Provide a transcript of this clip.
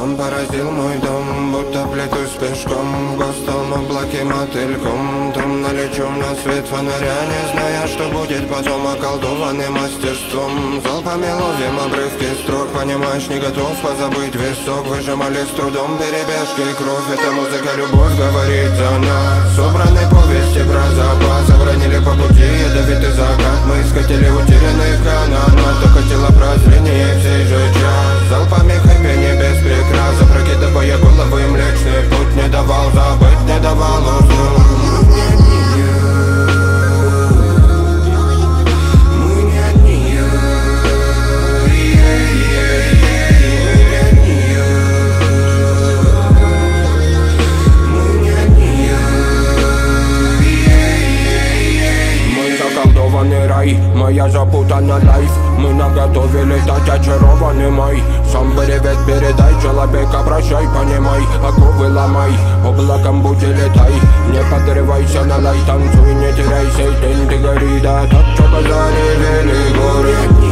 сон поразил мой дом, будто плетусь пешком, в густом облаке мотыльком. Томно лечу на свет фонаря, не зная, что будет потом, околдованным мастерством. Залпами ловим обрывки строк, понимаешь, не готов позабыть весь сок. Выжимали с трудом перебежки кровь, эта музыка любовь говорит за нас. Собраны повести про запас, обронили по пути ядовитый закат. Мы искатели утерянных канат, только тело прозрение всей же час. Залпами хэппи не без прикрас, опрокидывая головы млечный путь. Не давал забыть, не давал уснуть. Рай, моя запутана лайф. Мы наготове летать, очарованный май. Сам привет передай, человека прощай, понимай. Оковы ломай, облаком будь и летай. Не подрывайся, налай, танцуй, не теряйся. День ты гори, да так, что базаре вели горы.